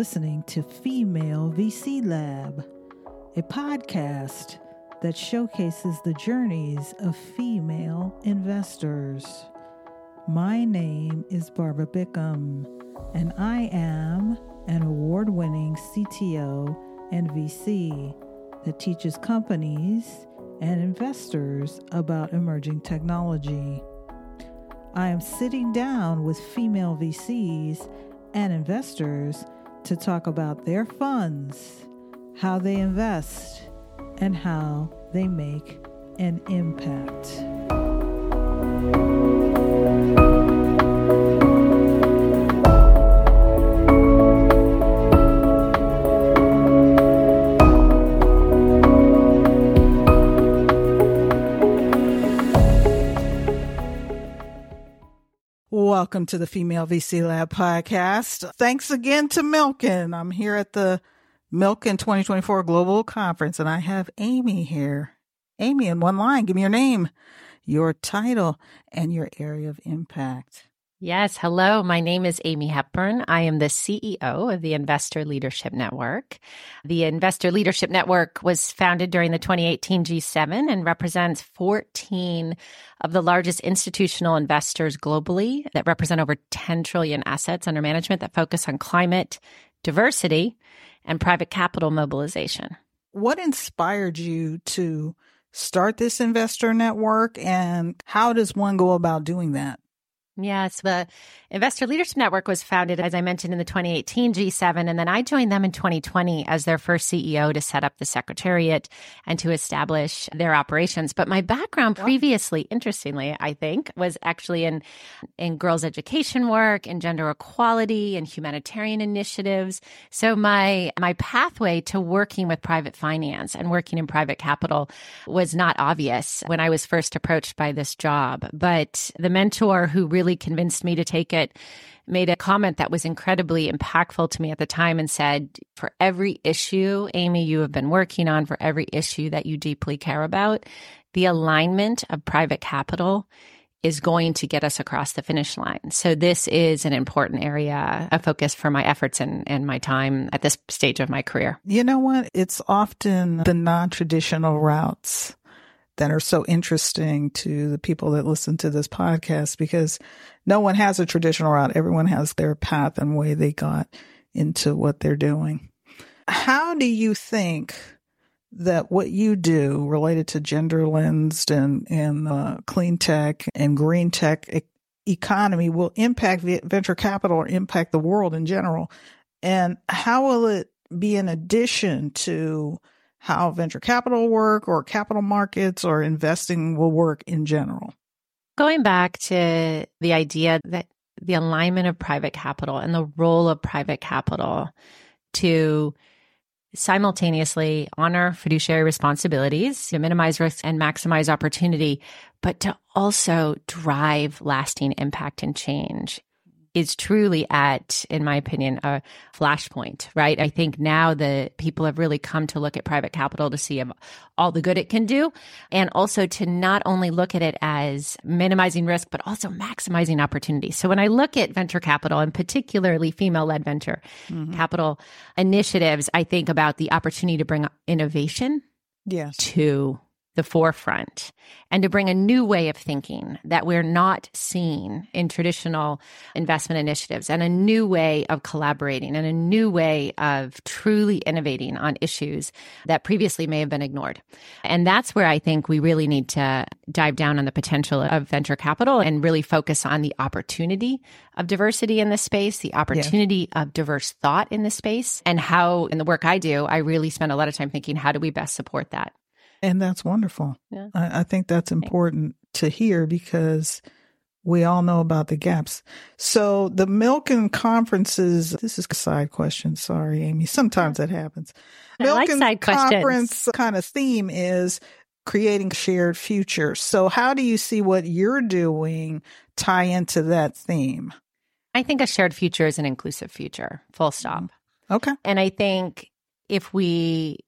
listening to Female VC Lab, a podcast that showcases the journeys of female investors. My name is Barbara Bickham, and I am an award-winning CTO and VC that teaches companies and investors about emerging technology. I am sitting down with female VCs and investors to talk about their funds, how they invest, and how they make an impact. Welcome to the Female VC Lab podcast. Thanks again to Milken. I'm here at the Milken 2024 Global Conference, and I have Amy here. Amy, in one line, give me your name, your title, and your area of impact. Yes. Hello. My name is Amy Hepburn. I am the CEO of the Investor Leadership Network. The Investor Leadership Network was founded during the 2018 G7 and represents 14 of the largest institutional investors globally that represent over 10 trillion assets under management that focus on climate, diversity, and private capital mobilization. What inspired you to start this investor network, and how does one go about doing that? Yes, the Investor Leadership Network was founded, as I mentioned, in the 2018 G7, and then I joined them in 2020 as their first CEO to set up the secretariat and to establish their operations. But my background previously, interestingly, I think, was actually in girls' education work, in gender equality, and humanitarian initiatives. So my pathway to working with private finance and working in private capital was not obvious when I was first approached by this job. But the mentor who really convinced me to take it made a comment that was incredibly impactful to me at the time and said, for every issue, Amy, you have been working on, for every issue that you deeply care about, the alignment of private capital is going to get us across the finish line. So this is an important area of focus for my efforts and my time at this stage of my career. You know what? It's often the non-traditional routes that are so interesting to the people that listen to this podcast, because no one has a traditional route. Everyone has their path and way they got into what they're doing. How do you think that what you do related to gender lensed and clean tech and green tech economy will impact venture capital or impact the world in general? And how will it be in addition to how venture capital work or capital markets or investing will work in general? Going back to the idea that the alignment of private capital and the role of private capital to simultaneously honor fiduciary responsibilities, to minimize risk and maximize opportunity, but to also drive lasting impact and change is truly at, in my opinion, a flashpoint, right? I think now the people have really come to look at private capital to see all the good it can do, and also to not only look at it as minimizing risk, but also maximizing opportunity. So when I look at venture capital, and particularly female-led venture capital initiatives, I think about the opportunity to bring innovation to the forefront and to bring a new way of thinking that we're not seeing in traditional investment initiatives, and a new way of collaborating and a new way of truly innovating on issues that previously may have been ignored. And that's where I think we really need to dive down on the potential of venture capital and really focus on the opportunity of diversity in this space, the opportunity of diverse thought in this space, and how, in the work I do, I really spend a lot of time thinking, how do we best support that? And that's wonderful. Yeah. I think that's important to hear, because we all know about the gaps. So the Milken conferences, this is a side question. Sorry, Amy. Sometimes that happens. Milken like conference kind of theme is creating shared future. So how do you see what you're doing tie into that theme? I think a shared future is an inclusive future, full stop. Okay. And I think if we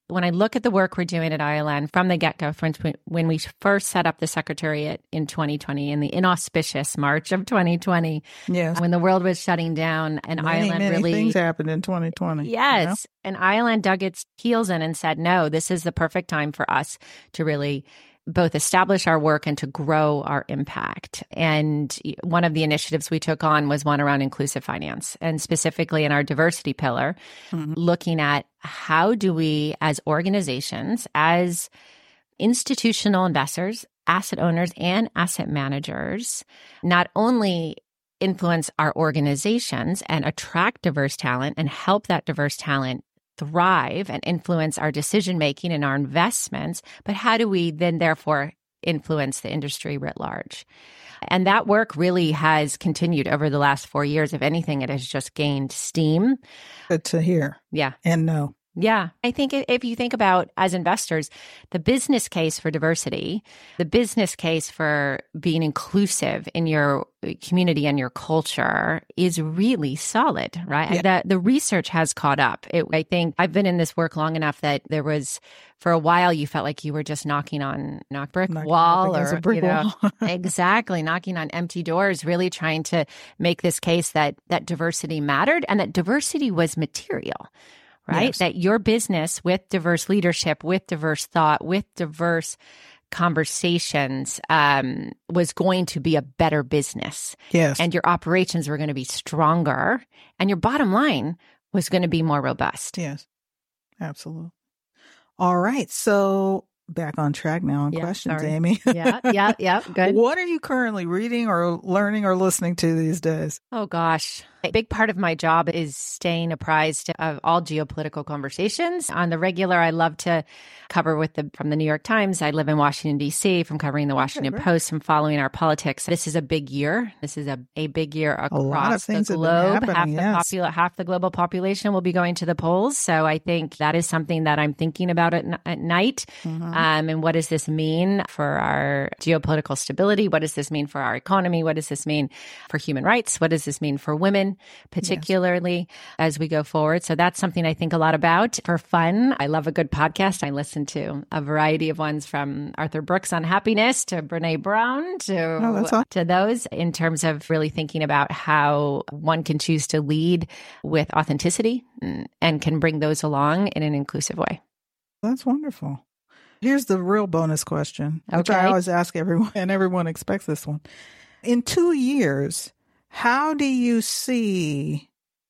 when I look at the work we're doing at ILN from the get-go, when we first set up the Secretariat in 2020, in the inauspicious March of 2020, yes, when the world was shutting down, and ILN really things happened in 2020. Yes, and ILN dug its heels in and said, no, this is the perfect time for us to really both establish our work and to grow our impact. And one of the initiatives we took on was one around inclusive finance, and specifically in our diversity pillar, looking at how do we as organizations, as institutional investors, asset owners, and asset managers, not only influence our organizations and attract diverse talent and help that diverse talent thrive and influence our decision-making and our investments, but how do we then therefore influence the industry writ large? And that work really has continued over the last 4 years. If anything, it has just gained steam. Good to hear. Yeah. And know. Yeah. I think if you think about, as investors, the business case for diversity, the business case for being inclusive in your community and your culture is really solid, right? Yeah. The research has caught up. I think I've been in this work long enough that there was, for a while, you felt like you were just knocking on a brick wall. Exactly, knocking on empty doors, really trying to make this case that diversity mattered and that diversity was material. Right? Yes. That your business with diverse leadership, with diverse thought, with diverse conversations was going to be a better business. Yes. And your operations were going to be stronger and your bottom line was going to be more robust. Yes, absolutely. All right. So back on track now on questions, sorry. Amy. Yeah. Good. What are you currently reading or learning or listening to these days? Oh, gosh. A big part of my job is staying apprised of all geopolitical conversations. On the regular, I love to cover from the New York Times. I live in Washington, D.C., from covering the Washington Post and following our politics. This is a big year. This is a big year across a lot of things the globe. Have been happening, Half the global population will be going to the polls. So I think that is something that I'm thinking about at night. And what does this mean for our geopolitical stability? What does this mean for our economy? What does this mean for human rights? What does this mean for women, particularly as we go forward? So that's something I think a lot about for fun. I love a good podcast. I listen to a variety of ones, from Arthur Brooks on happiness to Brene Brown to those, in terms of really thinking about how one can choose to lead with authenticity and can bring those along in an inclusive way. That's wonderful. Here's the real bonus question, which I always ask everyone, and everyone expects this one. In 2 years, how do you see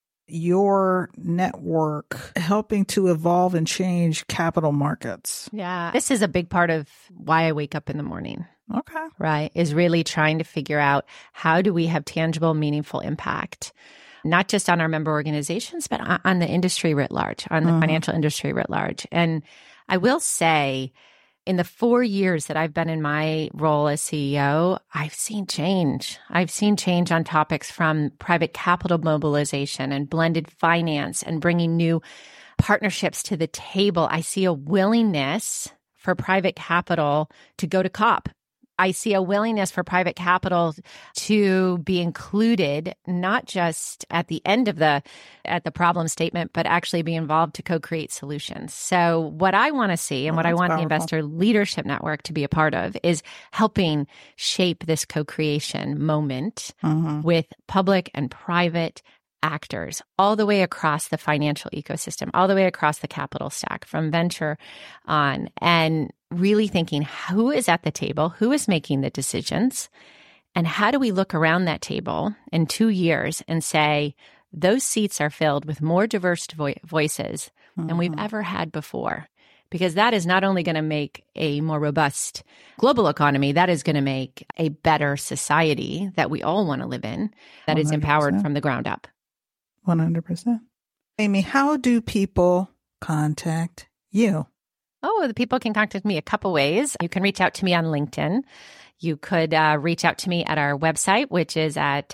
your network helping to evolve and change capital markets? Yeah, this is a big part of why I wake up in the morning. Okay. Right. Is really trying to figure out, how do we have tangible, meaningful impact, not just on our member organizations, but on the industry writ large, on the financial industry writ large. And I will say, in the 4 years that I've been in my role as CEO, I've seen change. I've seen change on topics from private capital mobilization and blended finance and bringing new partnerships to the table. I see a willingness for private capital to go to COP. I see a willingness for private capital to be included, not just at the end of the problem statement, but actually be involved to co-create solutions. So what I want to see, and what I want the Investor Leadership Network to be a part of, is helping shape this co-creation moment with public and private actors all the way across the financial ecosystem, all the way across the capital stack, from venture on, and really thinking, who is at the table, who is making the decisions, and how do we look around that table in 2 years and say, those seats are filled with more diverse voices than we've ever had before. Because that is not only going to make a more robust global economy, that is going to make a better society that we all want to live in, that 100%. Is empowered from the ground up. 100%. Amy, how do people contact you? Oh, the people can contact me a couple ways. You can reach out to me on LinkedIn. You could reach out to me at our website, which is at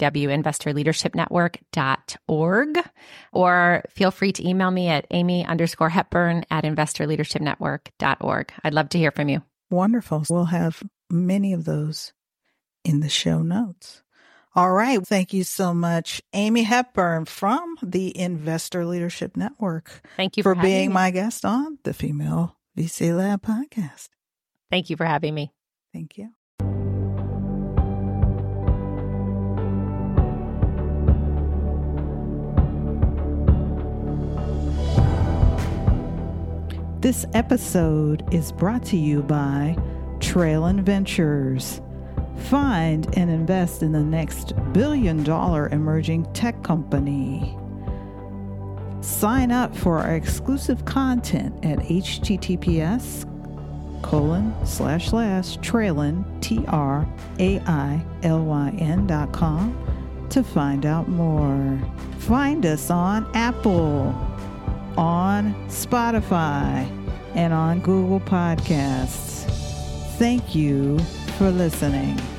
www.investorleadershipnetwork.org, or feel free to email me at amy_hepburn@investorleadershipnetwork.org. I'd love to hear from you. Wonderful. We'll have many of those in the show notes. All right. Thank you so much, Amy Hepburn from the Investor Leadership Network. Thank you for for being me. my guest on the Female VC Lab podcast. Thank you for having me. Thank you. This episode is brought to you by Trailyn Ventures. Find and invest in the next billion-dollar emerging tech company. Sign up for our exclusive content at https://Trailyn.com to find out more. Find us on Apple, on Spotify, and on Google Podcasts. Thank you for listening.